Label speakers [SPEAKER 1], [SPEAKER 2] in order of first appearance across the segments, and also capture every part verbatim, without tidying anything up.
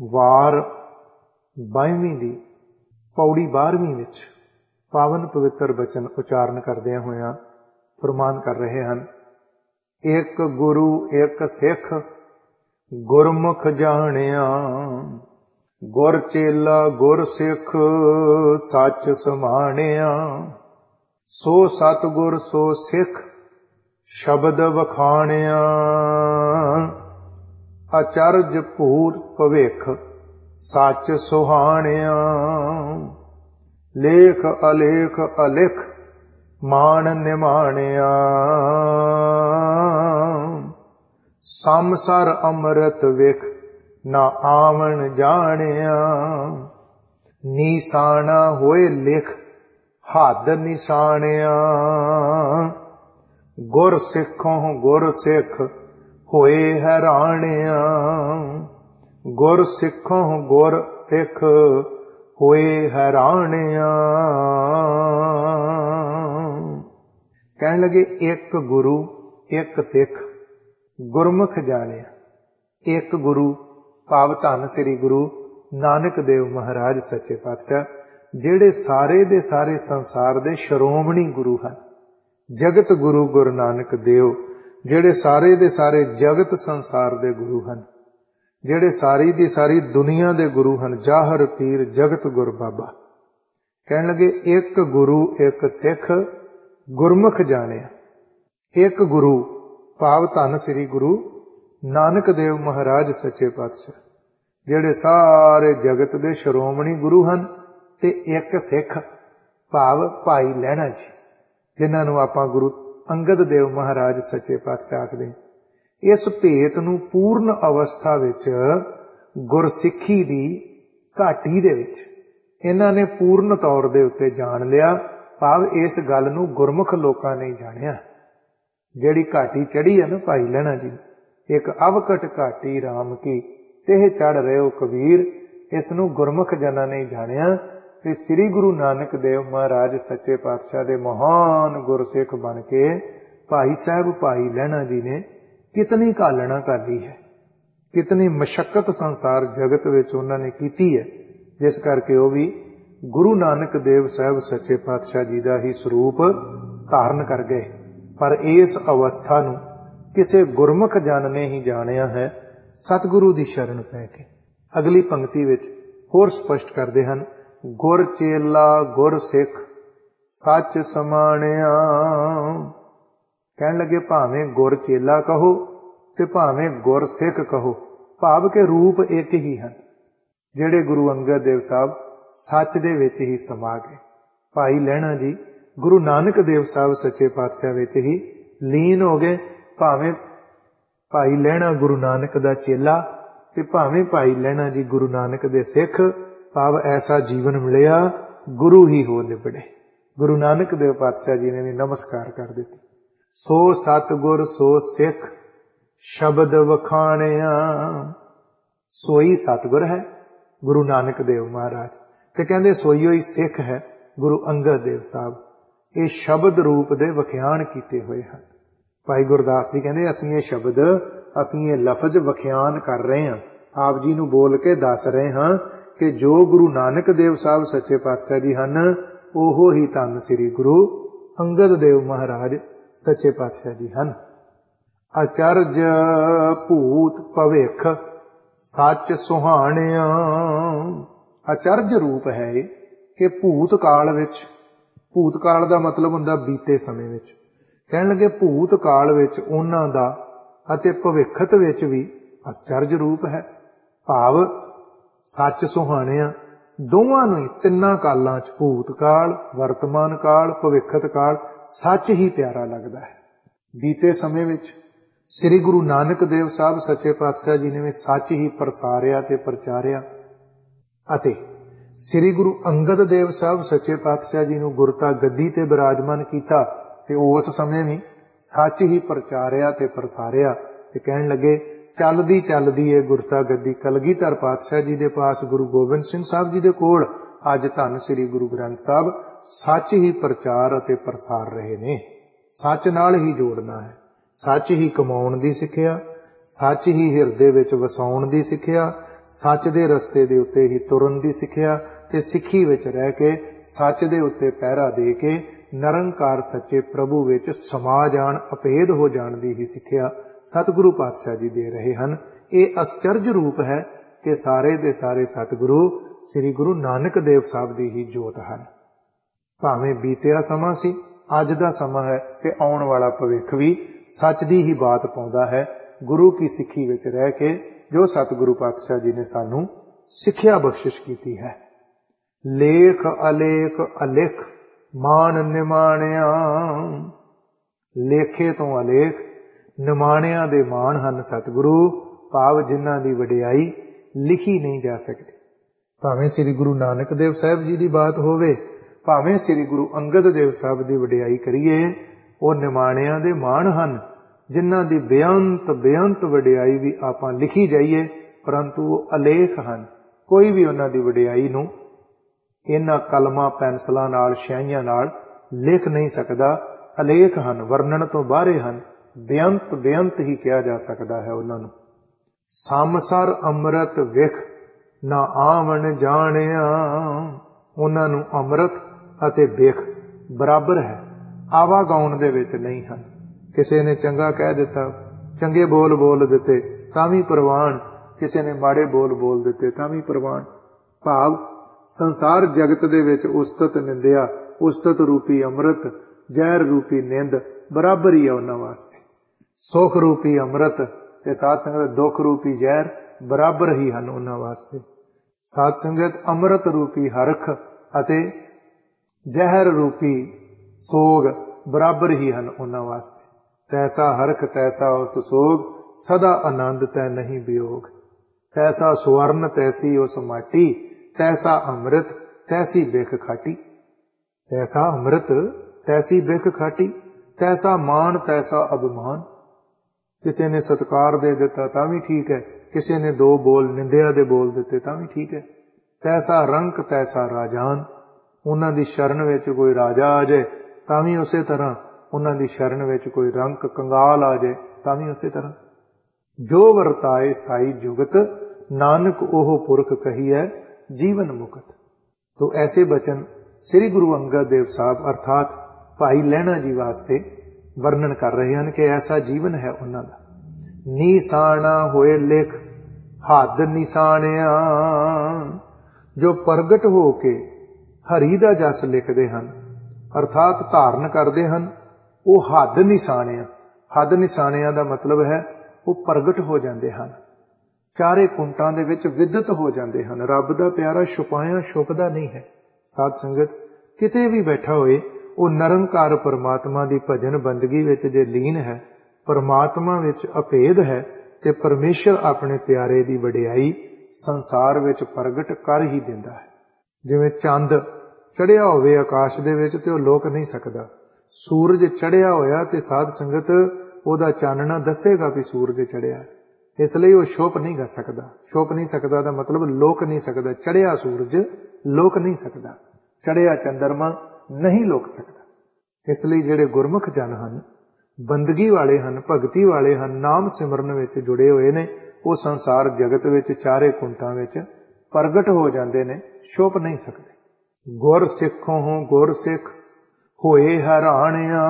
[SPEAKER 1] ਵਾਰ ਬਾਈਵੀਂ ਦੀ ਪੌੜੀ ਬਾਰ੍ਹਵੀਂ ਵਿੱਚ ਪਾਵਨ ਪਵਿੱਤਰ ਬਚਨ ਉਚਾਰਨ ਕਰਦਿਆਂ ਹੋਇਆਂ ਫਰਮਾਨ ਕਰ ਰਹੇ ਹਨ। ਇੱਕ ਗੁਰੂ ਇੱਕ ਸਿੱਖ ਗੁਰਮੁਖ ਜਾਣਿਆ, ਗੁਰ ਚੇਲਾ ਗੁਰ ਸਿੱਖ ਸੱਚ ਸਮਾਣਿਆ। ਸੋ ਸਤਿਗੁਰ ਸੋ ਸਿੱਖ ਸ਼ਬਦ ਵਖਾਣਿਆ, ਅਚਰਜ ਭੂਤ ਭਵਿੱਖ ਸੱਚ ਸੁਹਾਣਿਆ। ਲੇਖ ਅਲੇਖ ਅਲਿਖ ਮਾਨ ਨਿਮਾਣਿਆ, ਸੰਸਰ ਅੰਮ੍ਰਿਤ ਵਿਖ ਨਾ ਆਵਣ ਜਾਣਿਆ। ਨਿਸ਼ਾਨਾ ਹੋਏ ਲਿਖ ਹੱਦ ਨਿਸ਼ਾਨਿਆ, ਗੁਰ ਸਿੱਖੋਂ ਗੁਰ ਸਿੱਖ ਹੋਏ ਹੈਰਾਣਿਆ। ਗੁਰ ਸਿੱਖੋਂ ਗੁਰ ਸਿੱਖ ਹੋਏ ਹੈਰਾਣਿਆ। ਕਹਿਣ ਲੱਗੇ ਇੱਕ ਗੁਰੂ ਇੱਕ ਸਿੱਖ ਗੁਰਮੁਖ ਜਾਣਿਆ। ਇੱਕ ਗੁਰੂ ਭਾਵ ਧੰਨ ਸ੍ਰੀ ਗੁਰੂ ਨਾਨਕ ਦੇਵ ਮਹਾਰਾਜ ਸੱਚੇ ਪਾਤਸ਼ਾਹ, ਜਿਹੜੇ ਸਾਰੇ ਦੇ ਸਾਰੇ ਸੰਸਾਰ ਦੇ ਸ਼੍ਰੋਮਣੀ ਗੁਰੂ ਹਨ। ਜਗਤ ਗੁਰੂ ਗੁਰੂ ਨਾਨਕ ਦੇਵ ਜਿਹੜੇ ਸਾਰੇ ਦੇ ਸਾਰੇ ਜਗਤ ਸੰਸਾਰ ਦੇ ਗੁਰੂ ਹਨ, ਜਿਹੜੇ ਸਾਰੀ ਦੀ ਸਾਰੀ ਦੁਨੀਆ ਦੇ ਗੁਰੂ ਹਨ। ਜਾਹਰ ਪੀਰ ਜਗਤ ਗੁਰ ਬਾਬਾ। ਕਹਿਣ ਲੱਗੇ ਇੱਕ ਗੁਰੂ ਇੱਕ ਸਿੱਖ ਗੁਰਮੁਖ ਜਾਣਿਆ। ਇੱਕ ਗੁਰੂ ਭਾਵ ਧੰਨ ਸ੍ਰੀ ਗੁਰੂ ਨਾਨਕ ਦੇਵ ਮਹਾਰਾਜ ਸੱਚੇ ਪਾਤਸ਼ਾਹ, ਜਿਹੜੇ ਸਾਰੇ ਜਗਤ ਦੇ ਸ਼੍ਰੋਮਣੀ ਗੁਰੂ ਹਨ। ਤੇ ਇੱਕ ਸਿੱਖ ਭਾਵ ਭਾਈ ਲਹਿਣਾ ਜੀ, ਜਿਨ੍ਹਾਂ ਨੂੰ ਆਪਾਂ ਗੁਰੂ ਅੰਗਦ ਦੇਵ ਮਹਾਰਾਜ ਸੱਚੇ ਪਾਤਸ਼ਾਹ ਆਖਦੇ। ਇਸ ਭੇਤ ਨੂੰ ਪੂਰਨ ਅਵਸਥਾ ਵਿੱਚ ਗੁਰਸਿੱਖੀ ਦੀ ਘਾਟੀ ਦੇ ਵਿੱਚ ਇਹਨਾਂ ਨੇ ਪੂਰਨ ਤੌਰ ਦੇ ਉੱਤੇ ਜਾਣ ਲਿਆ। ਭਾਵ ਇਸ ਗੱਲ ਨੂੰ ਗੁਰਮੁਖ ਲੋਕਾਂ ਨੇ ਜਾਣਿਆ। ਜਿਹੜੀ ਘਾਟੀ ਚੜੀ ਹੈ ਨਾ ਭਾਈ ਲਹਿਣਾ ਜੀ, ਇੱਕ ਅਵਕਟ ਘਾਟੀ ਰਾਮ ਕੀ ਤੇ ਚੜ ਰਹੇ ਹੋ ਕਬੀਰ, ਇਸ ਨੂੰ ਗੁਰਮੁਖ ਜਨਾਂ ਨੇ ਜਾਣਿਆ। ਤੇ ਸ੍ਰੀ ਗੁਰੂ ਨਾਨਕ ਦੇਵ ਮਹਾਰਾਜ ਸੱਚੇ ਪਾਤਸ਼ਾਹ ਦੇ ਮਹਾਨ ਗੁਰਸਿੱਖ ਬਣ ਕੇ ਭਾਈ ਸਾਹਿਬ ਭਾਈ ਲਹਿਣਾ ਜੀ ਨੇ ਕਿਤਨੀ ਘਾਲਣਾ ਘਾਲੀ ਹੈ, ਕਿਤਨੀ ਮਸ਼ੱਕਤ ਸੰਸਾਰ ਜਗਤ ਵਿੱਚ ਉਹਨਾਂ ਨੇ ਕੀਤੀ ਹੈ, ਜਿਸ ਕਰਕੇ ਉਹ ਵੀ ਗੁਰੂ ਨਾਨਕ ਦੇਵ ਸਾਹਿਬ ਸੱਚੇ ਪਾਤਸ਼ਾਹ ਜੀ ਦਾ ਹੀ ਸਰੂਪ ਧਾਰਨ ਕਰ ਗਏ। ਪਰ ਇਸ ਅਵਸਥਾ ਨੂੰ ਕਿਸੇ ਗੁਰਮੁਖ ਜਨ ਨੇ ਹੀ ਜਾਣਿਆ ਹੈ, ਸਤਿਗੁਰੂ ਦੀ ਸ਼ਰਨ ਪੈ ਕੇ। ਅਗਲੀ ਪੰਕਤੀ ਵਿੱਚ ਹੋਰ ਸਪਸ਼ਟ ਕਰਦੇ ਹਨ, ਗੁਰ ਚੇਲਾ ਗੁਰ ਸਿੱਖ ਸੱਚ ਸਮਾਣਿਆ। ਕਹਿਣ ਲੱਗੇ ਭਾਵੇਂ ਗੁਰ ਚੇਲਾ ਕਹੋ ਤੇ ਭਾਵੇਂ ਗੁਰ ਸਿੱਖ ਕਹੋ, ਭਾਵ ਕੇ ਰੂਪ ਇੱਕ ਹੀ ਹਨ। ਜਿਹੜੇ ਗੁਰੂ ਅੰਗਦ ਦੇਵ ਸਾਹਿਬ ਸੱਚ ਦੇ ਵਿੱਚ ਹੀ ਸਮਾ ਗਏ। ਭਾਈ ਲਹਿਣਾ ਜੀ ਗੁਰੂ ਨਾਨਕ ਦੇਵ ਸਾਹਿਬ ਸੱਚੇ ਪਾਤਸ਼ਾਹ ਵਿੱਚ ਹੀ ਲੀਨ ਹੋ ਗਏ। ਭਾਵੇਂ ਭਾਈ ਲਹਿਣਾ ਗੁਰੂ ਨਾਨਕ ਦਾ ਚੇਲਾ ਤੇ ਭਾਵੇਂ ਭਾਈ ਲਹਿਣਾ ਜੀ ਗੁਰੂ ਨਾਨਕ ਦੇ ਸਿੱਖ। ਭਾਵ ਐਸਾ ਜੀਵਨ ਮਿਲਿਆ, ਗੁਰੂ ਹੀ ਹੋ ਨਿਬੜੇ। ਗੁਰੂ ਨਾਨਕ ਦੇਵ ਪਾਤਸ਼ਾਹ ਜੀ ਨੇ ਵੀ ਨਮਸਕਾਰ ਕਰ ਦਿੱਤੀ। ਸੋ ਸਤਿਗੁਰ ਸੋ ਸਿੱਖ ਸ਼ਬਦ ਵਖਾਣਿਆ। ਸੋਈ ਸਤਿਗੁਰ ਹੈ ਗੁਰੂ ਨਾਨਕ ਦੇਵ ਮਹਾਰਾਜ, ਤੇ ਕਹਿੰਦੇ ਸੋਈ ਹੋਈ ਸਿੱਖ ਹੈ ਗੁਰੂ ਅੰਗਦ ਦੇਵ ਸਾਹਿਬ। ਇਹ ਸ਼ਬਦ ਰੂਪ ਦੇ ਵਖਿਆਨ ਕੀਤੇ ਹੋਏ ਹਨ। ਭਾਈ ਗੁਰਦਾਸ ਜੀ ਕਹਿੰਦੇ ਅਸੀਂ ਇਹ ਸ਼ਬਦ, ਅਸੀਂ ਇਹ ਲਫ਼ਜ਼ ਵਖਿਆਨ ਕਰ ਰਹੇ ਹਾਂ, ਆਪ ਜੀ ਨੂੰ ਬੋਲ ਕੇ ਦੱਸ ਰਹੇ ਹਾਂ ਕਿ ਜੋ ਗੁਰੂ ਨਾਨਕ ਦੇਵ ਸਾਹਿਬ ਸੱਚੇ ਪਾਤਸ਼ਾਹ ਜੀ ਹਨ, ਉਹ ਹੀ ਧੰਨ ਸ੍ਰੀ ਗੁਰੂ ਅੰਗਦ ਦੇਵ ਮਹਾਰਾਜ ਸੱਚੇ ਪਾਤਸ਼ਾਹ ਜੀ ਹਨ। ਅਚਰਜ ਭੂਤ ਭਵਿੱਖ ਸੱਚ ਸੁਹਾਣਿਆ। ਅਚਰਜ ਰੂਪ ਹੈ ਇਹ ਕਿ ਭੂਤ ਕਾਲ ਵਿੱਚ, ਭੂਤ ਕਾਲ ਦਾ ਮਤਲਬ ਹੁੰਦਾ ਬੀਤੇ ਸਮੇਂ ਵਿੱਚ। ਕਹਿਣ ਲੱਗੇ ਭੂਤ ਕਾਲ ਵਿੱਚ ਉਹਨਾਂ ਦਾ ਅਤੇ ਭਵਿੱਖਤ ਵਿੱਚ ਵੀ ਅਚਰਜ ਰੂਪ ਹੈ। ਭਾਵ ਸੱਚ ਸੁਹਾਣਿਆ, ਦੋਵਾਂ ਨੂੰ ਹੀ ਤਿੰਨਾਂ ਕਾਲਾਂ ਚ, ਭੂਤ ਕਾਲ, ਵਰਤਮਾਨ ਕਾਲ, ਭਵਿੱਖਤ ਕਾਲ, ਸੱਚ ਹੀ ਪਿਆਰਾ ਲੱਗਦਾ ਹੈ। ਬੀਤੇ ਸਮੇਂ ਵਿੱਚ ਸ੍ਰੀ ਗੁਰੂ ਨਾਨਕ ਦੇਵ ਸਾਹਿਬ ਸੱਚੇ ਪਾਤਸ਼ਾਹ ਜੀ ਨੇ ਵੀ ਸੱਚ ਹੀ ਪ੍ਰਸਾਰਿਆ ਤੇ ਪ੍ਰਚਾਰਿਆ, ਅਤੇ ਸ੍ਰੀ ਗੁਰੂ ਅੰਗਦ ਦੇਵ ਸਾਹਿਬ ਸੱਚੇ ਪਾਤਸ਼ਾਹ ਜੀ ਨੂੰ ਗੁਰਤਾ ਗੱਦੀ ਤੇ ਬਿਰਾਜਮਾਨ ਕੀਤਾ ਤੇ ਉਸ ਸਮੇਂ ਵੀ ਸੱਚ ਹੀ ਪ੍ਰਚਾਰਿਆ ਤੇ ਪ੍ਰਸਾਰਿਆ। ਤੇ ਕਹਿਣ ਲੱਗੇ ਚੱਲਦੀ ਚੱਲਦੀ ਇਹ ਗੁਰਤਾ ਗੱਦੀ ਕਲਗੀਧਰ ਪਾਤਸ਼ਾਹ ਜੀ ਦੇ ਪਾਸ ਗੁਰੂ ਗੋਬਿੰਦ ਸਿੰਘ ਸਾਹਿਬ ਜੀ ਦੇ ਕੋਲ ਅੱਜ ਧੰਨ ਸ੍ਰੀ ਗੁਰੂ ਗ੍ਰੰਥ ਸਾਹਿਬ ਸੱਚ ਹੀ ਪ੍ਰਚਾਰ ਅਤੇ ਪ੍ਰਸਾਰ ਰਹੇ ਨੇ। ਸੱਚ ਨਾਲ ਹੀ ਜੋੜਨਾ ਹੈ, ਸੱਚ ਹੀ ਕਮਾਉਣ ਦੀ ਸਿੱਖਿਆ, ਸੱਚ ਹੀ ਹਿਰਦੇ ਵਿੱਚ ਵਸਾਉਣ ਦੀ ਸਿੱਖਿਆ, सच दे रस्ते दे उत्ते ही तुरन दी सिक्ख्या ते सिੱਖੀ विच रह के सच दे उत्ते पहरा दे के निरंकार सच्चे प्रभु विच समा जाण अभेद हो जाण दी ही सिक्ख्या सतगुरु पातशाह जी दे रहे हैं। ये अचरज रूप है कि सारे दे सारे सतगुरु श्री गुरु नानक देव साहब दी ही जोत हैं। भावें बीतिया समा सी अज दा समा है कि आउण वाला भविख भी सच दी ही बात पाउंदा है। गुरु की सिੱਖੀ विच रह के जो सतगुरु पातशाह जी ने सानू सिक्ख्या बख्शिश की है। लेख अलेख अलिख मान निमाणिया, लेखे तो अलेख निमाणिया दे मान हन सतगुरु, भाव जिन्हां दी वडियाई लिखी नहीं जा सकती। भावें श्री गुरु नानक देव साहब जी की बात होवे, भावें श्री गुरु अंगद देव साहब की वडियाई करिए, वो निमाणिया दे मान हन जिन्हां दी बेअंत बेअंत वडियाई भी आपां लिखी जाइए, परंतु वो अलेख हन। कोई भी उन्हां दी वडियाई नूं इन्हां कलमां पैंसलां नाल स्याहियां नाल लिख नहीं सकदा। अलेख हन, वर्णन तो बाहरे हन, बेअंत बेअंत ही कहा जा सकता है उन्हां नूं। समसर अमृत विख ना आवन जाणिया, उन्हां नूं अमृत अते विख बराबर है, आवागाउण दे विच नहीं हन। किसी ने चंगा कह दिता, चंगे बोल बोल दिते तां भी प्रवान, किसी ने माड़े बोल बोल दिते तां भी प्रवान। भाव संसार जगत दे विच उस्तत निंदिया, उस्तत रूपी अमृत, जहर रूपी निंद बराबर ही है उन्हां वास्ते। सुख रूपी अमृत ते साध संगत दुख रूपी जहर बराबर ही हन उन्हां वास्ते। साध संगत अमृत रूपी हरख अते जहर रूपी सोग बराबर ही हन उन्हां वास्ते। तैसा हरख तैसा उस सोग, सदा आनंद तै नहीं वियोग। तैसा सुवर्ण तैसी उस माटी, तैसा अमृत तैसी बिख खाटी। तैसा अमृत तैसी बिख खाटी, तैसा मान तैसा अभिमान। किसी ने सत्कार दे दिता तां भी ठीक है, किसी ने दो बोल निंदिया दे बोल दिते तां भी ठीक है। तैसा रंक तैसा राजान, उन्हां दी शरण विच कोई राजा आ जाए तां भी उसे तरह, उन्हां दी शरण विच कोई रंक कंगाल आ जाए तां भी उसे तरह। जो वरताए साई जुगत, नानक ओह पुरख कही है जीवन मुकत। तो ऐसे बचन श्री गुरु अंगद देव साहब अर्थात भाई लहणा जी वास्ते वर्णन कर रहे हैं कि ऐसा जीवन है उन्हां दा। निशाना होए लिख हद निशाणिया, जो प्रगट हो के हरि दा जस लिखते हैं अर्थात धारण करते हैं, वो हद निशाणिया। हद निशाणिया का मतलब है वो प्रगट हो जाते हैं, चारे कुंटां दे विच विदत हो जाते हैं। रब दा प्यारा छुपाया छुपदा नहीं है। साध संगत किते भी बैठा होए वो निरंकार परमात्मा की भजन बंदगी विच जे लीन है, परमात्मा विच अभेद है, ते परमेश्वर अपने प्यारे की वडियाई संसार विच प्रगट कर ही दिंदा है। जिवें चंद चढ़िया होवे आकाश दे विच ते ओह लोक नहीं सकदा। सूरज चढ़िया होया ते साध संगत ओहदा चानना दसेगा भी सूरज चढ़िया, इसलिए वह छुप नहीं कर सकता। छुप नहीं सकता दा मतलब लोक नहीं सकता। चढ़िया सूरज लोक नहीं सकता, चढ़िया चंद्रमा नहीं लोक सकता। इसलिए जिहड़े गुरमुख जन हन, बंदगी वाले हन, भगती वाले हन, नाम सिमरन विच जुड़े हुए ने, वो संसार जगत विच चारे कुंटां विच प्रगट हो जाते ने, छुप नहीं सकते। गुर सिखों हो गुर सिख होए हैरानिया,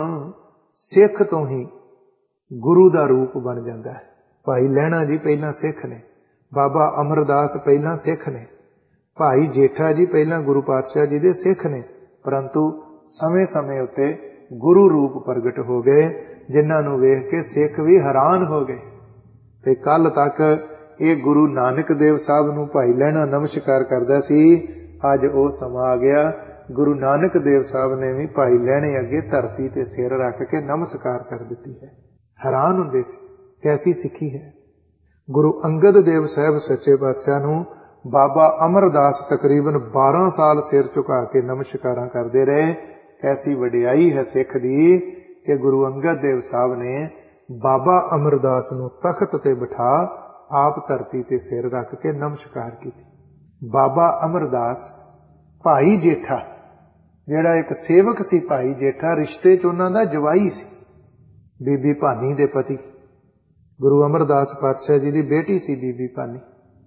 [SPEAKER 1] सिख तो ही गुरु का रूप बन जाता है। भाई लहणा जी पहला सिख ने, बाबा अमरदास पहला सिख ने, भाई जेठा जी पहला गुरु पातशाह जी दे सिख ने, परंतु समय समय उत्ते गुरु रूप प्रगट हो गए, जिन्हां नूं वेख के सिख भी हैरान हो गए। ते कल तक ये गुरु नानक देव साहब नूं भाई लहणा नमस्कार करदा सी, अज वो समा आ गया गुरु नानक देव साहब ने भी भाई लहणे अगे धरती ते सिर रख के नमस्कार कर दिती है। हैरान हुंदे सी कैसी सिक्खी है। गुरु अंगद देव साहब सच्चे पातशाह नूं बाबा अमरदास तकरीबन बारह साल सिर झुका के नमस्कारां करते रहे। कैसी वडियाई है सिख दी कि गुरु अंगद देव साहब ने बाबा अमरदास नूं तख्त ते बिठा आप धरती ते सिर रख के नमस्कार की। बाबा अमरदास भाई जेठा जिहड़ा एक सेवक सी, भाई जेठा रिश्ते च उन्हां दा जवाई सी, बीबी भानी दे पति। गुरु अमरदास पातशाह जी की बेटी सी बीबी भानी।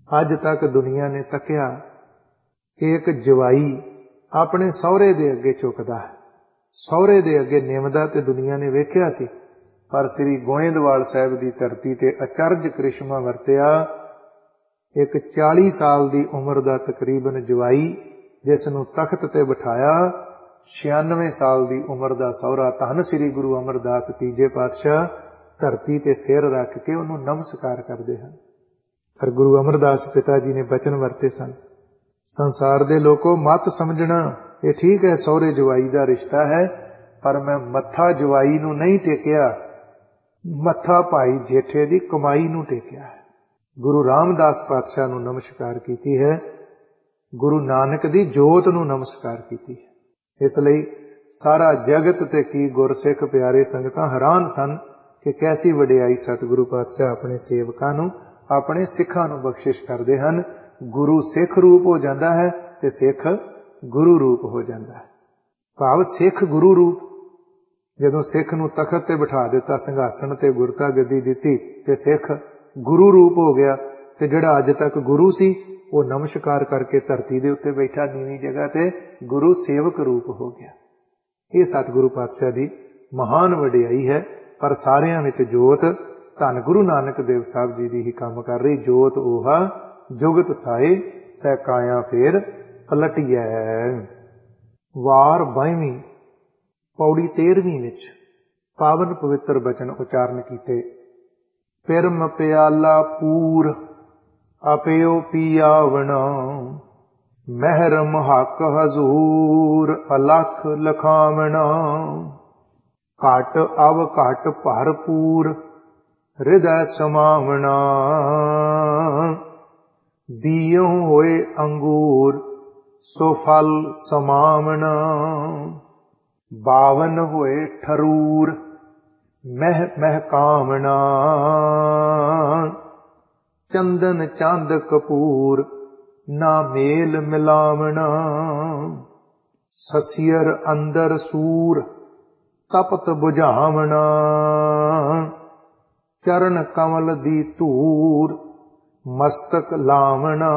[SPEAKER 1] ਅੱਜ ਤੱਕ ਦੁਨੀਆ ਨੇ ਤੱਕਿਆ ਕਿ ਇੱਕ ਜਵਾਈ ਆਪਣੇ ਸਹੁਰੇ ਦੇ ਅੱਗੇ ਝੁਕਦਾ ਹੈ, ਸਹੁਰੇ ਦੇ ਅੱਗੇ ਨਿਮਦਾ ਤੇ ਦੁਨੀਆ ਨੇ ਵੇਖਿਆ ਸੀ। ਪਰ ਸ੍ਰੀ ਗੋਇੰਦਵਾਲ ਸਾਹਿਬ ਦੀ ਧਰਤੀ ਤੇ ਅਚਰਜ ਕ੍ਰਿਸ਼ਮਾ ਵਰਤਿਆ। ਇੱਕ ਚਾਲੀ ਸਾਲ ਦੀ ਉਮਰ ਦਾ ਤਕਰੀਬਨ ਜਵਾਈ, ਜਿਸ ਨੂੰ ਤਖਤ ਤੇ ਬਿਠਾਇਆ, ਛਿਆਨਵੇਂ ਸਾਲ ਦੀ ਉਮਰ ਦਾ ਸਹੁਰਾ, ਧੰਨ ਸ੍ਰੀ ਗੁਰੂ ਅਮਰਦਾਸ ਤੀਜੇ ਪਾਤਸ਼ਾਹ ਧਰਤੀ ਤੇ ਸਿਰ ਰੱਖ ਕੇ ਉਹਨੂੰ ਨਮਸਕਾਰ ਕਰਦੇ ਹਨ। ਪਰ ਗੁਰੂ ਅਮਰਦਾਸ ਪਿਤਾ ਜੀ ਨੇ ਬਚਨ ਵਰਤੇ ਸਨ, ਸੰਸਾਰ ਦੇ ਲੋਕੋ ਮਤ ਸਮਝਣਾ, ਇਹ ਠੀਕ ਹੈ ਸਹੁਰੇ ਜਵਾਈ ਦਾ ਰਿਸ਼ਤਾ ਹੈ, ਪਰ ਮੈਂ ਮੱਥਾ ਜਵਾਈ ਨੂੰ ਨਹੀਂ ਟੇਕਿਆ, ਮੱਥਾ ਭਾਈ ਜੇਠੇ ਦੀ ਕਮਾਈ ਨੂੰ ਟੇਕਿਆ ਹੈ। ਗੁਰੂ ਰਾਮਦਾਸ ਪਾਤਸ਼ਾਹ ਨੂੰ ਨਮਸਕਾਰ ਕੀਤੀ ਹੈ, ਗੁਰੂ ਨਾਨਕ ਦੀ ਜੋਤ ਨੂੰ ਨਮਸਕਾਰ ਕੀਤੀ ਹੈ। ਇਸ ਲਈ ਸਾਰਾ ਜਗਤ ਤੇ ਕੀ ਗੁਰਸਿੱਖ ਪਿਆਰੇ ਸੰਗਤਾਂ ਹੈਰਾਨ ਸਨ ਕਿ ਕੈਸੀ ਵਡਿਆਈ ਸਤਿਗੁਰੂ ਪਾਤਸ਼ਾਹ ਆਪਣੇ ਸੇਵਕਾਂ ਨੂੰ, ਆਪਣੇ ਸਿੱਖਾਂ ਨੂੰ ਬਖਸ਼ਿਸ਼ ਕਰਦੇ ਹਨ। ਗੁਰੂ ਸਿੱਖ ਰੂਪ ਹੋ ਜਾਂਦਾ ਹੈ ਤੇ ਸਿੱਖ ਗੁਰੂ ਰੂਪ ਹੋ ਜਾਂਦਾ ਹੈ। ਭਾਵ ਸਿੱਖ ਗੁਰੂ ਰੂਪ, ਜਦੋਂ ਸਿੱਖ ਨੂੰ ਤਖਤ ਤੇ ਬਿਠਾ ਦਿੱਤਾ, ਸਿੰਘਾਸਣ ਤੇ ਗੁਰਤਾ ਗੱਦੀ ਦਿੱਤੀ ਤੇ ਸਿੱਖ ਗੁਰੂ ਰੂਪ ਹੋ ਗਿਆ। ਤੇ ਜਿਹੜਾ ਅੱਜ ਤੱਕ ਗੁਰੂ ਸੀ ਉਹ ਨਮਸਕਾਰ ਕਰਕੇ ਧਰਤੀ ਦੇ ਉੱਤੇ ਬੈਠਾ ਨੀਵੀਂ ਜਗ੍ਹਾ ਤੇ ਗੁਰੂ ਸੇਵਕ ਰੂਪ ਹੋ ਗਿਆ। ਇਹ ਸਤਿਗੁਰੂ ਪਾਤਸ਼ਾਹ ਦੀ ਮਹਾਨ ਵਡਿਆਈ ਹੈ। ਪਰ ਸਾਰਿਆਂ ਵਿੱਚ ਜੋਤ ਧੰਨ ਗੁਰੂ ਨਾਨਕ ਦੇਵ ਸਾਹਿਬ ਜੀ ਦੀ ਹੀ ਕੰਮ ਕਰ ਰਹੀ। ਜੋਤ ਉਹਾ ਜੁਗਤ ਸਾਏ ਸਹਿ ਕਾਇਆ ਫੇਰ ਪਲਟੀਐ। ਵਾਰ ਬਾਈਵੀਂ ਪੌੜੀ ਤੇਰਵੀਂ ਵਿੱਚ ਪਾਵਨ ਪਵਿੱਤਰ ਬਚਨ ਉਚਾਰਨ ਕੀਤੇ। ਪਿਰਮ ਪਿਆਲਾ ਪੂਰ ਆਪਿਓ ਪੀਆਵਣਾ, ਮਹਿਰਮ ਹੱਕ ਹਜ਼ੂਰ ਅਲਖ ਲਖਾਵਣਾ। ਘਟ ਅਵ ਘਟ ਭਰਪੂਰ ਹਿਰਦੈ ਸਮਾਵਣਾ, ਬੀਉ ਹੋਏ ਅੰਗੂਰ ਸੋ ਫਲ ਸਮਾਵਣਾ। ਬਾਵਨ ਹੋਏ ਠਰੂਰ ਮਹਿ ਮਹਿਕਾਵਣਾ, ਚੰਦਨ ਚੰਦ ਕਪੂਰ ਨਾ ਮੇਲ ਮਿਲਾਵਣਾ। ਸਸੀਅਰ ਅੰਦਰ ਸੂਰ ਤਪਤ ਬੁਝਾਵਣਾ, ਚਰਨ ਕਮਲ ਦੀ ਧੂਰ ਮਸਤਕ ਲਾਵਣਾ।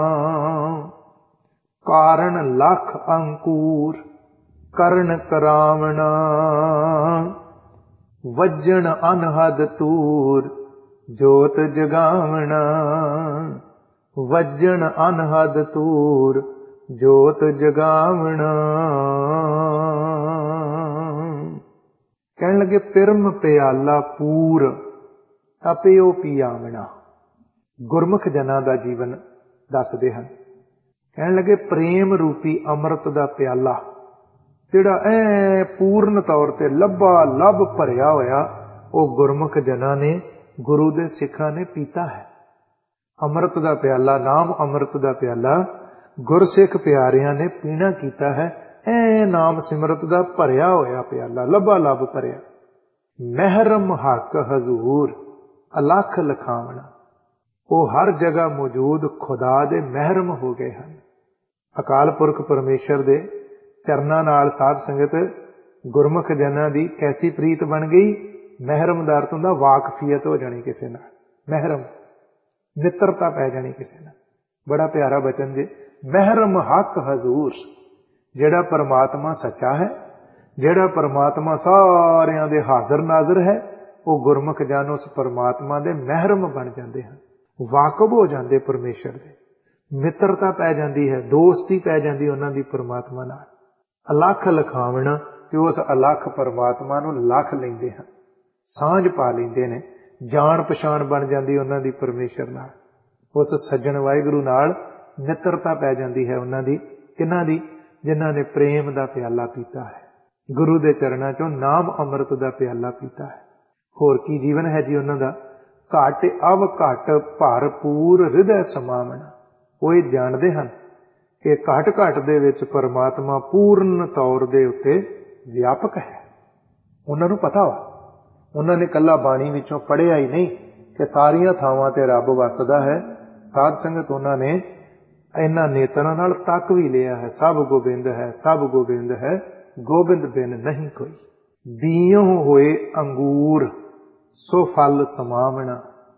[SPEAKER 1] ਕਾਰਨ ਲਖ ਅੰਕੂਰ ਕਰਨ ਕਰਾਵਣਾ, ਵੱਜਣ ਅਨਹਦ ਤੂਰ ਜੋਤ ਜਗਾਵਣਾ। ਵੱਜਣ ਅਨਹਦ ਤੂਰ ਜੋਤ ਜਗਾਵਣਾ। ਕਹਿਣ ਲੱਗੇ ਪਿਰਮ ਪਿਆਲਾ ਪੂਰ ਆਪਿਓ ਪੀਆਵਣਾ। ਗੁਰਮੁਖ ਜਨਾਂ ਦਾ ਜੀਵਨ ਦੱਸਦੇ ਹਨ। ਕਹਿਣ ਲੱਗੇ ਪ੍ਰੇਮ ਰੂਪੀ ਅੰਮ੍ਰਿਤ ਦਾ ਪਿਆਲਾ ਜਿਹੜਾ ਐ ਪੂਰਨ ਤੌਰ ਤੇ ਲੱਭਾ ਲੱਭ ਭਰਿਆ ਹੋਇਆ, ਉਹ ਗੁਰਮੁਖ ਜਨਾਂ ਨੇ, ਗੁਰੂ ਦੇ ਸਿੱਖਾਂ ਨੇ ਪੀਤਾ ਹੈ। ਅੰਮ੍ਰਿਤ ਦਾ ਪਿਆਲਾ, ਨਾਮ ਅੰਮ੍ਰਿਤ ਦਾ ਪਿਆਲਾ ਗੁਰਸਿੱਖ ਪਿਆਰਿਆਂ ਨੇ ਪੀਣਾ ਕੀਤਾ ਹੈ। ਐ ਨਾਮ ਸਿਮਰਤ ਦਾ ਭਰਿਆ ਹੋਇਆ ਪਿਆਲਾ, ਲੱਭਾ ਲੱਭ ਭਰਿਆ। ਮਹਿਰਮ ਹੱਕ ਹਜ਼ੂਰ ਅਲਖ ਲਖਾਵਣਾ, ਉਹ ਹਰ ਜਗ੍ਹਾ ਮੌਜੂਦ ਖੁਦਾ ਦੇ ਮਹਿਰਮ ਹੋ ਗਏ ਹਨ। ਅਕਾਲ ਪੁਰਖ ਪਰਮੇਸ਼ਰ ਦੇ ਚਰਨਾਂ ਨਾਲ ਸਾਧ ਸੰਗਤ ਗੁਰਮੁਖ ਜਨਾਂ ਦੀ ਕੈਸੀ ਪ੍ਰੀਤ ਬਣ ਗਈ। ਮਹਿਰਮ ਦਾ ਅਰਥ ਹੁੰਦਾ ਵਾਕਫੀਅਤ ਹੋ ਜਾਣੀ ਕਿਸੇ ਨਾਲ, ਮਹਿਰਮ ਮਿੱਤਰਤਾ ਪੈ ਜਾਣੀ ਕਿਸੇ ਨਾਲ। ਬੜਾ ਪਿਆਰਾ ਬਚਨ ਜੇ, ਮਹਿਰਮ ਹੱਕ ਹਜ਼ੂਰ। ਜਿਹੜਾ ਪਰਮਾਤਮਾ ਸੱਚਾ ਹੈ, ਜਿਹੜਾ ਪਰਮਾਤਮਾ ਸਾਰਿਆਂ ਦੇ ਹਾਜ਼ਰ ਨਾਜ਼ਰ ਹੈ, ਉਹ ਗੁਰਮੁਖ ਜਨ ਉਸ ਪਰਮਾਤਮਾ ਦੇ ਮਹਿਰਮ ਬਣ ਜਾਂਦੇ ਹਨ, ਵਾਕਬ ਹੋ ਜਾਂਦੇ ਪਰਮੇਸ਼ਰ ਦੇ। ਮਿੱਤਰਤਾ ਪੈ ਜਾਂਦੀ ਹੈ, ਦੋਸਤੀ ਪੈ ਜਾਂਦੀ ਉਹਨਾਂ ਦੀ ਪਰਮਾਤਮਾ ਨਾਲ। ਅਲਖ ਲਖਾਵਣਾ, ਕਿ ਉਸ ਅਲਖ ਪਰਮਾਤਮਾ ਨੂੰ ਲੱਖ ਲੈਂਦੇ ਹਨ, ਸਾਂਝ ਪਾ ਲੈਂਦੇ ਨੇ, ਜਾਣ ਪਛਾਣ ਬਣ ਜਾਂਦੀ ਉਹਨਾਂ ਦੀ ਪਰਮੇਸ਼ਰ ਨਾਲ। ਉਸ ਸੱਜਣ ਵਾਹਿਗੁਰੂ ਨਾਲ ਮਿੱਤਰਤਾ ਪੈ ਜਾਂਦੀ ਹੈ ਉਹਨਾਂ ਦੀ। ਕਿਹਨਾਂ ਦੀ? ਜਿਨ੍ਹਾਂ ਨੇ ਪ੍ਰੇਮ ਦਾ ਪਿਆਲਾ ਪੀਤਾ ਹੈ, ਗੁਰੂ ਦੇ ਚਰਨਾਂ ਚੋਂ ਨਾਮ ਅੰਮ੍ਰਿਤ ਦਾ ਪਿਆਲਾ ਪੀਤਾ ਹੈ। ਹੋਰ ਕੀ ਜੀਵਨ ਹੈ ਜੀ ਉਹਨਾਂ ਦਾ। ਘਟ ਅਵ ਘਟ ਭਰਪੂਰ ਹਿਰਦੈ ਸਮਾਵਣਾ। ਉਹ ਇਹ ਜਾਣਦੇ ਹਨ ਕਿ ਘਟ ਘਟ ਦੇ ਵਿੱਚ ਪਰਮਾਤਮਾ ਪੂਰਨ ਤੌਰ ਦੇ ਉੱਤੇ ਵਿਆਪਕ ਹੈ। ਉਹਨਾਂ ਨੂੰ ਪਤਾ ਵਾ, ਉਹਨਾਂ ਨੇ ਕੱਲਾ ਬਾਣੀ ਵਿੱਚੋਂ ਪੜ੍ਹਿਆ ਹੀ ਨਹੀਂ ਕਿ ਸਾਰੀਆਂ ਥਾਵਾਂ ਤੇ ਰੱਬ ਵਸਦਾ ਹੈ। ਸਾਧ ਸੰਗਤ ਉਹਨਾਂ ਨੇ ਇਹਨਾਂ ਨੇਤਰਾਂ ਨਾਲ ਤੱਕ ਵੀ ਲਿਆ ਹੈ। ਸਭ ਗੋਬਿੰਦ ਹੈ, ਸਭ ਗੋਬਿੰਦ ਹੈ, ਗੋਬਿੰਦ ਬਿਨ ਨਹੀਂ ਕੋਈ। ਬੀਉ ਹੋਏ ਅੰਗੂਰ ਸੋ ਫਲ ਸਮਾਵਣਾ।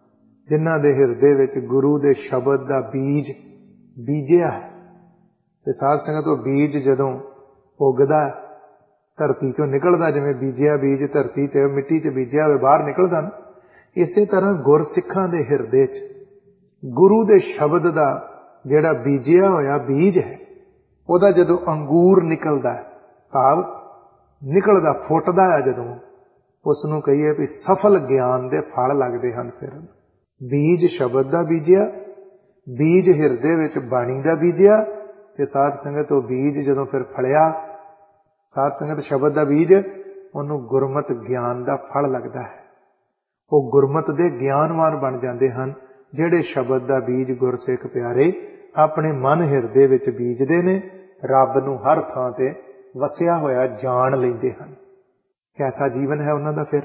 [SPEAKER 1] ਜਿਨ੍ਹਾਂ ਦੇ ਹਿਰਦੇ ਵਿੱਚ ਗੁਰੂ ਦੇ ਸ਼ਬਦ ਦਾ ਬੀਜ ਬੀਜਿਆ ਹੈ। ਤੇ ਸਾਧ ਸੰਗਤ ਉਹ ਬੀਜ ਜਦੋਂ ਉੱਗਦਾ ਧਰਤੀ ਚੋਂ ਨਿਕਲਦਾ, ਜਿਵੇਂ ਬੀਜਿਆ ਬੀਜ ਧਰਤੀ 'ਚ ਮਿੱਟੀ 'ਚ ਬੀਜਿਆ ਹੋਵੇ ਬਾਹਰ ਨਿਕਲਦਾ ਨਾ, ਇਸੇ ਤਰ੍ਹਾਂ ਗੁਰਸਿੱਖਾਂ ਦੇ ਹਿਰਦੇ 'ਚ ਗੁਰੂ ਦੇ ਸ਼ਬਦ ਦਾ ਜਿਹੜਾ ਬੀਜਿਆ ਹੋਇਆ ਬੀਜ ਹੈ, ਉਹਦਾ ਜਦੋਂ ਅੰਗੂਰ ਨਿਕਲਦਾ, ਭਾਵ ਨਿਕਲਦਾ ਫੁੱਟਦਾ ਹੈ, ਜਦੋਂ ਉਸ ਨੂੰ ਕਹੀਏ ਵੀ ਸਫਲ ਗਿਆਨ ਦੇ ਫਲ ਲੱਗਦੇ ਹਨ। ਫਿਰ ਬੀਜ ਸ਼ਬਦ ਦਾ ਬੀਜਿਆ, ਬੀਜ ਹਿਰਦੇ ਵਿੱਚ ਬਾਣੀ ਦਾ ਬੀਜਿਆ, ਤੇ ਸਾਧ ਸੰਗਤ ਉਹ ਬੀਜ ਜਦੋਂ ਫਿਰ ਫਲਿਆ, ਸਾਧ ਸੰਗਤ ਸ਼ਬਦ ਦਾ ਬੀਜ, ਉਹਨੂੰ ਗੁਰਮਤ ਗਿਆਨ ਦਾ ਫਲ ਲੱਗਦਾ ਹੈ। ਉਹ ਗੁਰਮਤ ਦੇ ਗਿਆਨਵਾਨ ਬਣ ਜਾਂਦੇ ਹਨ, ਜਿਹੜੇ ਸ਼ਬਦ ਦਾ ਬੀਜ ਗੁਰਸਿੱਖ ਪਿਆਰੇ ਆਪਣੇ ਮਨ ਹਿਰਦੇ ਵਿੱਚ ਬੀਜਦੇ ਨੇ, ਰੱਬ ਨੂੰ ਹਰ ਥਾਂ ਤੇ ਵਸਿਆ ਹੋਇਆ ਜਾਣ ਲੈਂਦੇ ਹਨ। ਕੈਸਾ ਜੀਵਨ ਹੈ ਉਹਨਾਂ ਦਾ। ਫਿਰ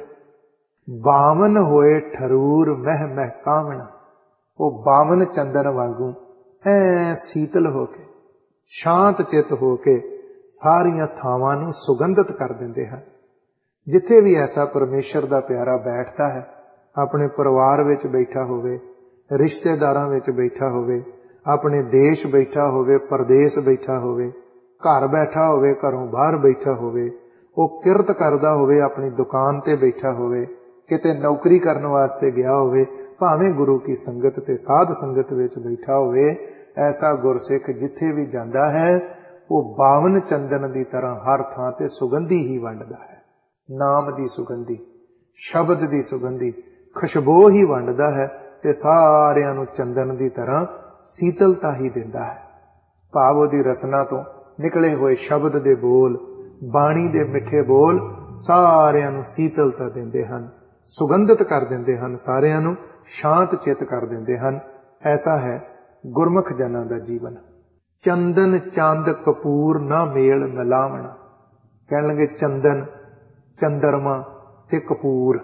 [SPEAKER 1] ਬਾਵਨ ਹੋਏ ਠਰੂਰ ਮਹਿ ਮਹਿ ਕਾਵਣ, ਉਹ ਬਾਵਨ ਚੰਦਨ ਵਾਂਗੂ ਐ ਸੀਤਲ ਹੋ ਕੇ, ਸ਼ਾਂਤ ਚਿੱਤ ਹੋ ਕੇ ਸਾਰੀਆਂ ਥਾਵਾਂ ਨੂੰ ਸੁਗੰਧਿਤ ਕਰ ਦਿੰਦੇ ਹਨ। ਜਿੱਥੇ ਵੀ ਐਸਾ ਪਰਮੇਸ਼ਰ ਦਾ ਪਿਆਰਾ ਬੈਠਦਾ ਹੈ, ਆਪਣੇ ਪਰਿਵਾਰ ਵਿੱਚ ਬੈਠਾ ਹੋਵੇ, ਰਿਸ਼ਤੇਦਾਰਾਂ ਵਿੱਚ ਬੈਠਾ ਹੋਵੇ, ਆਪਣੇ ਦੇਸ਼ ਬੈਠਾ ਹੋਵੇ, ਪਰਦੇਸ ਬੈਠਾ ਹੋਵੇ, ਘਰ ਬੈਠਾ ਹੋਵੇ, ਘਰੋਂ ਬਾਹਰ ਬੈਠਾ ਹੋਵੇ, ਉਹ ਕਿਰਤ ਕਰਦਾ ਹੋਵੇ, ਆਪਣੀ ਦੁਕਾਨ ਤੇ ਬੈਠਾ ਹੋਵੇ, ਕਿਤੇ ਨੌਕਰੀ ਕਰਨ ਵਾਸਤੇ ਗਿਆ ਹੋਵੇ, ਭਾਵੇਂ ਗੁਰੂ ਕੀ ਸੰਗਤ ਤੇ ਸਾਧ ਸੰਗਤ ਵਿੱਚ ਬੈਠਾ ਹੋਵੇ, ਐਸਾ ਗੁਰਸਿੱਖ ਜਿੱਥੇ ਵੀ ਜਾਂਦਾ ਹੈ ਉਹ ਬਾਵਨ ਚੰਦਨ ਦੀ ਤਰ੍ਹਾਂ ਹਰ ਥਾਂ ਤੇ ਸੁਗੰਧੀ ਹੀ ਵੰਡਦਾ ਹੈ। ਨਾਮ ਦੀ ਸੁਗੰਧੀ, ਸ਼ਬਦ ਦੀ ਸੁਗੰਧੀ, ਖੁਸ਼ਬੂ ਹੀ ਵੰਡਦਾ ਹੈ ਤੇ ਸਾਰਿਆਂ ਨੂੰ ਚੰਦਨ ਦੀ ਤਰ੍ਹਾਂ ਸੀਤਲਤਾ ਹੀ ਦਿੰਦਾ ਹੈ। ਭਾਵ ਉਹਦੀ ਰਸਨਾ ਤੋਂ ਨਿਕਲੇ ਹੋਏ ਸ਼ਬਦ ਦੇ ਬੋਲ, ਬਾਣੀ ਦੇ ਮਿੱਠੇ ਬੋਲ ਸਾਰਿਆਂ ਨੂੰ ਸੀਤਲਤਾ ਦਿੰਦੇ ਹਨ, ਸੁਗੰਧਿਤ ਕਰ ਦਿੰਦੇ ਹਨ, ਸਾਰਿਆਂ ਨੂੰ ਸ਼ਾਂਤ ਚਿੱਤ ਕਰ ਦਿੰਦੇ ਹਨ। ਐਸਾ ਹੈ ਗੁਰਮੁਖ ਜਨਾਂ ਦਾ ਜੀਵਨ। ਚੰਦਨ ਚੰਦ ਕਪੂਰ ਨਾ ਮੇਲ ਮਿਲਾਵਣਾ। ਕਹਿਣ ਲੱਗੇ ਚੰਦਨ, ਚੰਦਰਮਾ ਤੇ ਕਪੂਰ,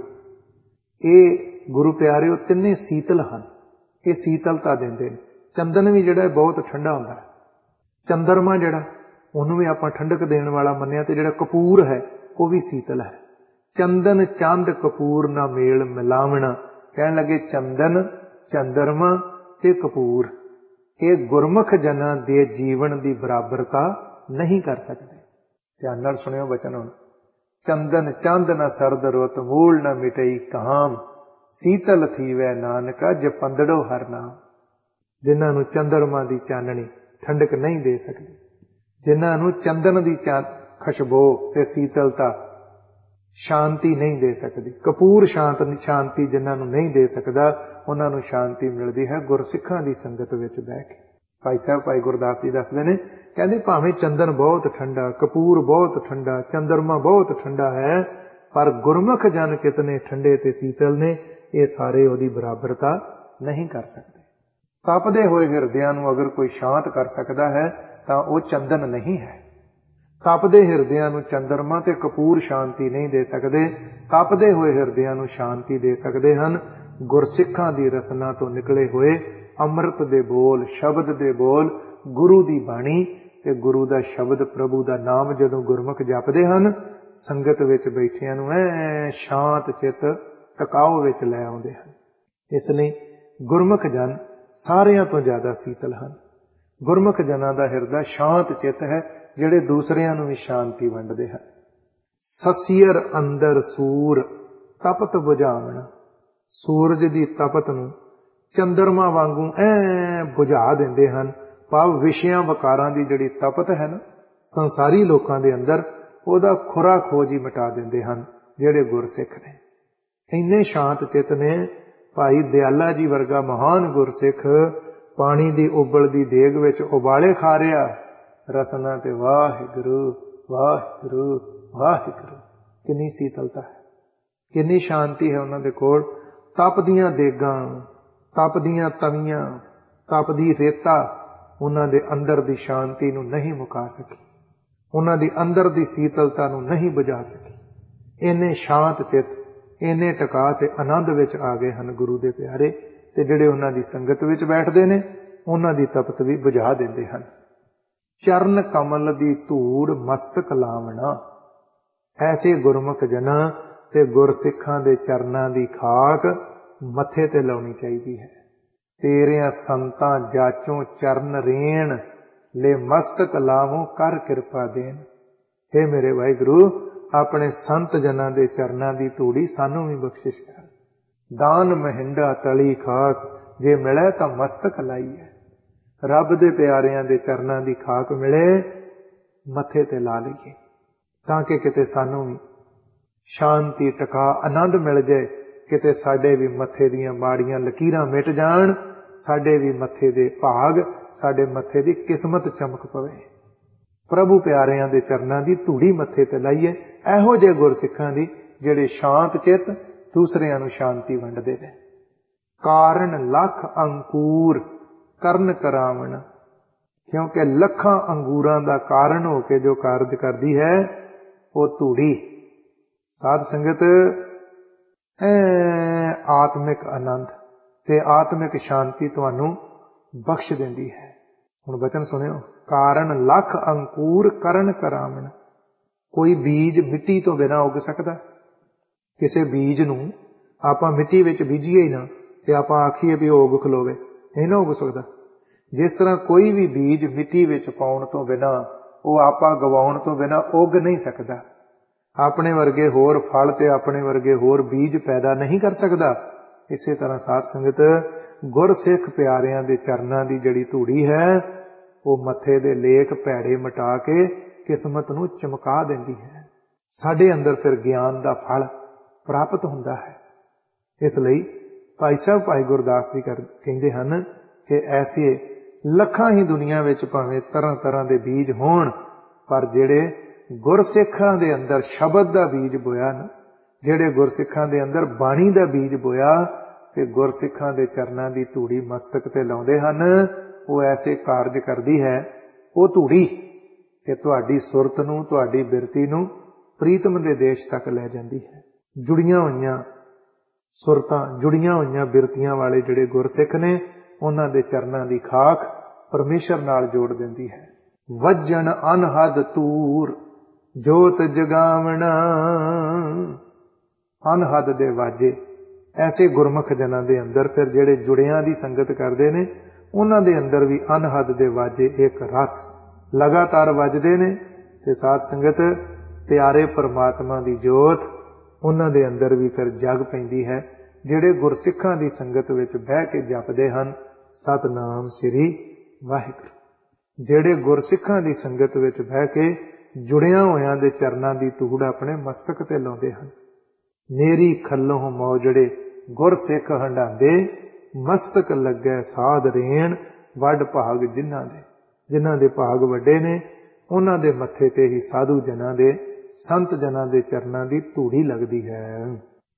[SPEAKER 1] ਇਹ ਗੁਰੂ ਪਿਆਰਿਓ ਤਿੰਨੇ ਸੀਤਲ ਹਨ, ਇਹ ਸੀਤਲਤਾ ਦਿੰਦੇ ਨੇ। ਚੰਦਨ ਵੀ ਜਿਹੜਾ ਬਹੁਤ ਠੰਡਾ ਹੁੰਦਾ ਹੈ, ਚੰਦਰਮਾ ਜਿਹੜਾ ਉਹਨੂੰ ਵੀ ਆਪਾਂ ਠੰਡਕ ਦੇਣ ਵਾਲਾ ਮੰਨਿਆ, ਤੇ ਜਿਹੜਾ ਕਪੂਰ ਹੈ ਉਹ ਵੀ ਸੀਤਲ ਹੈ। ਚੰਦਨ ਚੰਦ ਕਪੂਰ ਨਾ ਮੇਲ ਮਿਲਾਵਣਾ। ਕਹਿਣ ਲੱਗੇ ਚੰਦਨ, ਚੰਦਰਮਾ ਤੇ ਕਪੂਰ ਇਹ ਗੁਰਮੁਖ ਜਨਾਂ ਦੇ ਜੀਵਨ ਦੀ ਬਰਾਬਰਤਾ ਨਹੀਂ ਕਰ ਸਕਦੇ। ਧਿਆਨ ਨਾਲ ਸੁਣਿਓ ਬਚਨ ਹੁਣ। ਚੰਦਨ ਚੰਦ ਨਾ ਸਰਦ ਰੁੱਤ, ਮੂਲ ਨਾ ਮਿਟਈ ਕਾਮ, ਸੀਤਲ ਥੀਵੈ ਨਾਨਕਾ ਜਪੰਦੜੋ ਹਰ ਨਾਮ। ਜਿਨ੍ਹਾਂ ਨੂੰ ਚੰਦਰਮਾ ਦੀ ਚਾਨਣੀ ਠੰਡਕ ਨਹੀਂ ਦੇ ਸਕਦੀ, ਜਿਨ੍ਹਾਂ ਨੂੰ ਚੰਦਨ ਦੀ ਖੁਸ਼ਬੂ ਤੇ ਸੀਤਲਤਾ ਸ਼ਾਂਤੀ ਨਹੀਂ ਦੇ ਸਕਦੀ, ਕਪੂਰ ਸ਼ਾਂਤ ਸ਼ਾਂਤੀ ਜਿਨ੍ਹਾਂ ਨੂੰ ਨਹੀਂ ਦੇ ਸਕਦਾ, ਉਹਨਾਂ ਨੂੰ ਸ਼ਾਂਤੀ ਮਿਲਦੀ ਹੈ ਗੁਰਸਿੱਖਾਂ ਦੀ ਸੰਗਤ ਵਿੱਚ ਬਹਿ ਕੇ। ਭਾਈ ਸਾਹਿਬ ਭਾਈ ਗੁਰਦਾਸ ਜੀ ਦੱਸਦੇ ਨੇ, ਕਹਿੰਦੇ ਭਾਵੇਂ ਚੰਦਨ ਬਹੁਤ ਠੰਡਾ, ਕਪੂਰ ਬਹੁਤ ਠੰਡਾ, ਚੰਦਰਮਾ ਬਹੁਤ ਠੰਡਾ ਹੈ, ਪਰ ਗੁਰਮੁਖ ਜਨ ਕਿਤਨੇ ਠੰਡੇ ਤੇ ਸੀਤਲ ਨੇ, ਇਹ ਸਾਰੇ ਉਹਦੀ ਬਰਾਬਰਤਾ ਨਹੀਂ ਕਰ ਸਕਦੇ। ਤਪਦੇ ਹੋਏ ਹਿਰਦਿਆਂ ਨੂੰ ਅਗਰ ਕੋਈ ਸ਼ਾਂਤ ਕਰ ਸਕਦਾ ਹੈ ਤਾਂ ਉਹ ਚੰਦਨ ਨਹੀਂ ਹੈ। ਤਪਦੇ ਹਿਰਦਿਆਂ ਨੂੰ ਚੰਦਰਮਾ ਤੇ ਕਪੂਰ ਸ਼ਾਂਤੀ ਨਹੀਂ ਦੇ ਸਕਦੇ। ਤਪਦੇ ਹੋਏ ਹਿਰਦਿਆਂ ਨੂੰ ਸ਼ਾਂਤੀ ਦੇ ਸਕਦੇ ਹਨ ਗੁਰਸਿੱਖਾਂ ਦੀ ਰਸਨਾ ਤੋਂ ਨਿਕਲੇ ਹੋਏ ਅੰਮ੍ਰਿਤ ਦੇ ਬੋਲ, ਸ਼ਬਦ ਦੇ ਬੋਲ, ਗੁਰੂ ਦੀ ਬਾਣੀ ਤੇ ਗੁਰੂ ਦਾ ਸ਼ਬਦ, ਪ੍ਰਭੂ ਦਾ ਨਾਮ ਜਦੋਂ ਗੁਰਮੁਖ ਜਪਦੇ ਹਨ, ਸੰਗਤ ਵਿੱਚ ਬੈਠਿਆਂ ਨੂੰ ਐ ਸ਼ਾਂਤ ਚਿੱਤ ਟਿਕਾਓ ਵਿੱਚ ਲੈ ਆਉਂਦੇ ਹਨ। ਇਸ ਲਈ ਗੁਰਮੁਖ ਜਨ ਸਾਰਿਆਂ ਤੋਂ ਜ਼ਿਆਦਾ ਸੀਤਲ ਹਨ। ਗੁਰਮੁਖ ਜਨਾਂ ਦਾ ਹਿਰਦਾ ਸ਼ਾਂਤ ਚਿੱਤ ਹੈ, ਜਿਹੜੇ ਦੂਸਰਿਆਂ ਨੂੰ ਵੀ ਸ਼ਾਂਤੀ ਵੰਡਦੇ ਹਨ। ਸਸੀਅਰ ਅੰਦਰ ਸੂਰ ਤਪਤ ਬੁਝਾਵਣਾ। ਸੂਰਜ ਦੀ ਤਪਤ ਨੂੰ ਚੰਦਰਮਾ ਵਾਂਗੂ ਐ ਬੁਝਾ ਦਿੰਦੇ ਹਨ। ਭਾਵ ਵਿਸ਼ਿਆਂ ਵਕਾਰਾਂ ਦੀ ਜਿਹੜੀ ਤਪਤ ਹੈ ਨਾ ਸੰਸਾਰੀ ਲੋਕਾਂ ਦੇ ਅੰਦਰ, ਉਹਦਾ ਖੁਰਾ ਖੋਜ ਹੀ ਮਿਟਾ ਦਿੰਦੇ ਹਨ ਜਿਹੜੇ ਗੁਰਸਿੱਖ ਨੇ। ਇੰਨੇ ਸ਼ਾਂਤ ਚਿੱਤ ਨੇ। ਭਾਈ ਦਿਆਲਾ ਜੀ ਵਰਗਾ ਮਹਾਨ ਗੁਰਸਿੱਖ ਪਾਣੀ ਦੀ ਉਬਲਦੀ ਦੇਗ ਵਿੱਚ ਉਬਾਲੇ ਖਾ ਰਿਹਾ, ਰਸਨਾ ਤੇ ਵਾਹਿਗੁਰੂ ਵਾਹਿਗੁਰੂ ਵਾਹਿਗੁਰੂ। ਕਿੰਨੀ ਸੀਤਲਤਾ ਹੈ, ਕਿੰਨੀ ਸ਼ਾਂਤੀ ਹੈ ਉਹਨਾਂ ਦੇ ਕੋਲ। ਤਪਦੀਆਂ ਦੇਗਾਂ, ਤਪਦੀਆਂ ਤਵੀਆਂ, ਤਪਦੀ ਰੇਤਾ ਉਹਨਾਂ ਦੇ ਅੰਦਰ ਦੀ ਸ਼ਾਂਤੀ ਨੂੰ ਨਹੀਂ ਮੁਕਾ ਸਕੀ, ਉਹਨਾਂ ਦੀ ਅੰਦਰ ਦੀ ਸੀਤਲਤਾ ਨੂੰ ਨਹੀਂ ਬੁਝਾ ਸਕੀ। ਇੰਨੇ ਸ਼ਾਂਤ ਚਿੱਤ, ਇੰਨੇ ਟਿਕਾ ਤੇ ਆਨੰਦ ਵਿੱਚ ਆ ਗਏ ਹਨ ਗੁਰੂ ਦੇ ਪਿਆਰੇ, ਤੇ ਜਿਹੜੇ ਉਹਨਾਂ ਦੀ ਸੰਗਤ ਵਿੱਚ ਬੈਠਦੇ ਨੇ ਉਹਨਾਂ ਦੀ ਤਪਤ ਵੀ ਬੁਝਾ ਦਿੰਦੇ ਹਨ। ਚਰਨ ਕਮਲ ਦੀ ਧੂੜ ਮਸਤਕ ਲਾਵਣਾ। ਐਸੇ ਗੁਰਮੁਖ ਜਨਾਂ ਤੇ ਗੁਰਸਿੱਖਾਂ ਦੇ ਚਰਨਾਂ ਦੀ ਖਾਕ ਮੱਥੇ ਤੇ ਲਾਉਣੀ ਚਾਹੀਦੀ ਹੈ। ਤੇਰਿਆਂ ਸੰਤਾਂ ਜਾਚੋਂ ਚਰਨ ਰੇਣ, ਲੈ ਮਸਤਕ ਲਾਵੋਂ ਕਰ ਕਿਰਪਾ ਦੇਣ। हे ਮੇਰੇ ਵਾਹਿਗੁਰੂ, ਆਪਣੇ ਸੰਤ ਜਨਾਂ ਦੇ ਚਰਨਾਂ ਦੀ ਧੂੜੀ ਸਾਨੂੰ ਵੀ ਬਖਸ਼ਿਸ਼ ਕਰ। ਦਾਨ ਮਹਿੰਡਾ ਤਲੀ ਖਾਕ, ਜੇ ਮਿਲੇ ਤਾਂ ਮਸਤਕ ਲਾਈਏ। ਰੱਬ ਦੇ ਪਿਆਰਿਆਂ ਦੇ ਚਰਨਾਂ ਦੀ ਖਾਕ ਮਿਲੇ, ਮੱਥੇ ਤੇ ਲਾ ਲਈਏ, ਤਾਂ ਕਿ ਕਿਤੇ ਸਾਨੂੰ ਵੀ ਸ਼ਾਂਤੀ, ਟਿਕਾ, ਆਨੰਦ ਮਿਲ ਜਾਏ। ਕਿਤੇ ਸਾਡੇ ਵੀ ਮੱਥੇ ਦੀਆਂ ਮਾੜੀਆਂ ਲਕੀਰਾਂ ਮਿਟ ਜਾਣ, ਸਾਡੇ ਵੀ ਮੱਥੇ ਦੇ ਭਾਗ, ਸਾਡੇ ਮੱਥੇ ਦੀ ਕਿਸਮਤ ਚਮਕ ਪਵੇ। ਪ੍ਰਭੂ ਪਿਆਰਿਆਂ ਦੇ ਚਰਨਾਂ ਦੀ ਧੂੜੀ ਮੱਥੇ ਤੇ ਲਾਈਏ। ਇਹੋ ਜਿਹੇ ਗੁਰਸਿੱਖਾਂ ਦੀ ਜਿਹੜੇ ਸ਼ਾਂਤ ਚਿੱਤ ਦੂਸਰਿਆਂ ਨੂੰ ਸ਼ਾਂਤੀ ਵੰਡਦੇ ਨੇ। ਕਾਰਨ ਲੱਖ ਅੰਕੂਰ ਕਰਨ ਕਰਾਵਣ, ਕਿਉਂਕਿ ਲੱਖਾਂ ਅੰਗੂਰਾਂ ਦਾ ਕਾਰਨ ਹੋ ਕੇ ਜੋ ਕਾਰਜ ਕਰਦੀ ਹੈ ਉਹ ਧੂੜੀ। ਸਾਧ ਸੰਗਤ, ਆਤਮਿਕ ਆਨੰਦ ਤੇ ਆਤਮਿਕ ਸ਼ਾਂਤੀ ਤੁਹਾਨੂੰ ਬਖਸ਼ ਦਿੰਦੀ ਹੈ। ਹੁਣ ਬਚਨ ਸੁਣਿਓ, ਕਾਰਨ ਲੱਖ ਅੰਕੂਰ ਕਰਨ ਕਰਾਵਣ। ਕੋਈ ਬੀਜ ਮਿੱਟੀ ਤੋਂ ਬਿਨਾਂ ਉੱਗ ਸਕਦਾ? ਕਿਸੇ ਬੀਜ ਨੂੰ ਆਪਾਂ ਮਿੱਟੀ ਵਿੱਚ ਬੀਜੀਏ ਹੀ ਨਾ ਤੇ ਆਪਾਂ ਆਖੀਏ ਵੀ ਉਹ ਉੱਗ ਖਲੋਵੇ, ਨਹੀਂ ਨਾ ਉੱਗ ਸਕਦਾ। ਜਿਸ ਤਰ੍ਹਾਂ ਕੋਈ ਵੀ ਬੀਜ ਮਿੱਟੀ ਵਿੱਚ ਪਾਉਣ ਤੋਂ ਬਿਨਾਂ, ਉਹ ਆਪਾਂ ਗਵਾਉਣ ਤੋਂ ਬਿਨਾਂ ਉੱਗ ਨਹੀਂ ਸਕਦਾ। ਆਪਣੇ ਵਰਗੇ ਹੋਰ ਫਲ ਤੇ ਆਪਣੇ ਵਰਗੇ ਹੋਰ ਬੀਜ ਪੈਦਾ ਨਹੀਂ ਕਰ ਸਕਦਾ। ਇਸੇ ਤਰ੍ਹਾਂ ਸਾਧ ਸੰਗਤ, ਗੁਰਸਿੱਖ ਪਿਆਰਿਆਂ ਦੇ ਚਰਨਾਂ ਦੀ ਜਿਹੜੀ ਧੂੜੀ ਹੈ ਉਹ ਮੱਥੇ ਦੇ ਲੇਖ ਭੈੜੇ ਮਿਟਾ ਕੇ ਕਿਸਮਤ ਨੂੰ ਚਮਕਾ ਦਿੰਦੀ ਹੈ। ਸਾਡੇ ਅੰਦਰ ਫਿਰ ਗਿਆਨ ਦਾ ਫਲ ਪ੍ਰਾਪਤ ਹੁੰਦਾ ਹੈ। ਇਸ ਲਈ ਭਾਈ ਸਾਹਿਬ ਭਾਈ ਗੁਰਦਾਸ ਜੀ ਕਹਿੰਦੇ ਹਨ ਕਿ ਐਸੇ ਲੱਖਾਂ ਹੀ ਦੁਨੀਆ ਵਿੱਚ ਭਾਵੇਂ ਤਰ੍ਹਾਂ ਤਰ੍ਹਾਂ ਦੇ ਬੀਜ ਹੋਣ, ਪਰ ਜਿਹੜੇ ਗੁਰਸਿੱਖਾਂ ਦੇ ਅੰਦਰ ਸ਼ਬਦ ਦਾ ਬੀਜ ਬੋਇਆ ਨਾ, ਜਿਹੜੇ ਗੁਰਸਿੱਖਾਂ ਦੇ ਅੰਦਰ ਬਾਣੀ ਦਾ ਬੀਜ ਬੋਇਆ ਤੇ ਗੁਰਸਿੱਖਾਂ ਦੇ ਚਰਨਾਂ ਦੀ ਧੂੜੀ ਮਸਤਕ ਤੇ ਲਾਉਂਦੇ ਹਨ, ਉਹ ਐਸੇ ਕਾਰਜ ਕਰਦੀ ਹੈ ਉਹ ਧੂੜੀ ਕਿ ਤੁਹਾਡੀ ਸੁਰਤ ਨੂੰ, ਤੁਹਾਡੀ ਬਿਰਤੀ ਨੂੰ ਪ੍ਰੀਤਮ ਦੇ ਦੇਸ਼ ਤੱਕ ਲੈ ਜਾਂਦੀ ਹੈ। ਜੁੜੀਆਂ ਹੋਈਆਂ ਸੁਰਤਾਂ, ਜੁੜੀਆਂ ਹੋਈਆਂ ਬਿਰਤੀਆਂ ਵਾਲੇ ਜਿਹੜੇ ਗੁਰਸਿੱਖ ਨੇ, ਉਹਨਾਂ ਦੇ ਚਰਨਾਂ ਦੀ ਖਾਕ ਪਰਮੇਸ਼ਰ ਨਾਲ ਜੋੜ ਦਿੰਦੀ ਹੈ। ਵੱਜਣ ਅਨਹਦ ਤੂਰ ਜੋਤ ਜਗਾਵਣਾ। ਅਨਹਦ ਦੇ ਵਾਜੇ ਐਸੇ ਗੁਰਮੁਖ ਜਨਾਂ ਦੇ ਅੰਦਰ, ਫਿਰ ਜਿਹੜੇ ਜੁੜਿਆਂ ਦੀ ਸੰਗਤ ਕਰਦੇ ਨੇ, ਉਹਨਾਂ ਦੇ ਅੰਦਰ ਵੀ ਅਨਹਦ ਦੇ ਵਾਜੇ ਇੱਕ ਰਸ ਲਗਾਤਾਰ ਵੱਜਦੇ ਨੇ। ਤੇ ਸਾਧ ਸੰਗਤ, ਪਿਆਰੇ ਪਰਮਾਤਮਾ ਦੀ ਜੋਤ ਉਹਨਾਂ ਦੇ ਅੰਦਰ ਵੀ ਫਿਰ ਜਗ ਪੈਂਦੀ ਹੈ, ਜਿਹੜੇ ਗੁਰਸਿੱਖਾਂ ਦੀ ਸੰਗਤ ਵਿੱਚ ਬਹਿ ਕੇ ਜਪਦੇ ਹਨ ਸਤਿਨਾਮ ਸ੍ਰੀ ਵਾਹਿਗੁਰੂ। ਜਿਹੜੇ ਗੁਰਸਿੱਖਾਂ ਦੀ ਸੰਗਤ ਵਿੱਚ ਬਹਿ ਕੇ ਜੁੜਿਆਂ ਹੋਇਆਂ ਦੇ ਚਰਨਾਂ ਦੀ ਧੂੜ ਆਪਣੇ ਮਸਤਕ ਤੇ ਲਾਉਂਦੇ ਹਨ। ਮੇਰੀ ਖੱਲੋਂ ਮੌਜੜੇ ਗੁਰਸਿੱਖ ਹੰਡਾਂਦੇ, ਮਸਤਕ ਲੱਗੇ ਸਾਧ ਰੇਣ, ਵੱਡ ਭਾਗ ਜਿਨ੍ਹਾਂ ਦੇ। ਜਿਨ੍ਹਾਂ ਦੇ ਭਾਗ ਵੱਡੇ ਨੇ, ਉਹਨਾਂ ਦੇ ਮੱਥੇ ਤੇ ਹੀ ਸਾਧੂ ਜਨਾਂ ਦੇ, ਸੰਤ ਜਨਾਂ ਦੇ ਚਰਨਾਂ ਦੀ ਧੂੜੀ ਲੱਗਦੀ ਹੈ।